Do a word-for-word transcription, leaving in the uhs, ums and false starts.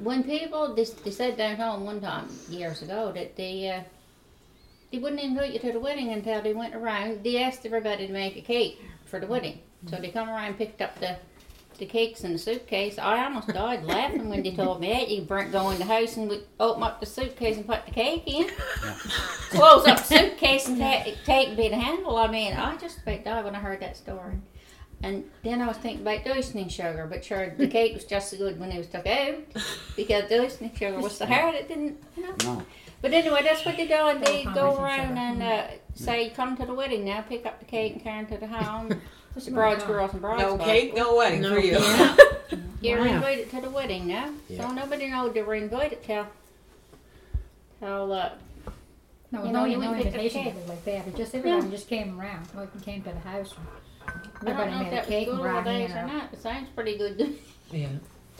when people, they, they said down home one time, years ago, that they, uh, they wouldn't invite you to the wedding until they went around. They asked everybody to make a cake for the wedding. So they come around and picked up the, the cakes in the suitcase. I almost died laughing when they told me that. You burnt go in the house and would open up the suitcase and put the cake in. Yeah. Close up the suitcase and ta- take me the handle. I mean, I just about died when I heard that story. And then I was thinking about the icing sugar, but sure, the cake was just as good when it was took out, because the icing sugar was so hard it didn't, you know. No. But anyway, that's what they do, and they go around and uh, say, come to the wedding now, pick up the cake and carry it to the home. The brides, girls, and brides. No cake, no wedding no, for you. Yeah. You're wow. invited to the wedding now, yeah. so nobody knows they were invited till, till uh, no, you know, no, no invitation like that. It just everyone yeah. just came around, like came to the house. I don't know if that was good or days or not. It sounds pretty good. Yeah.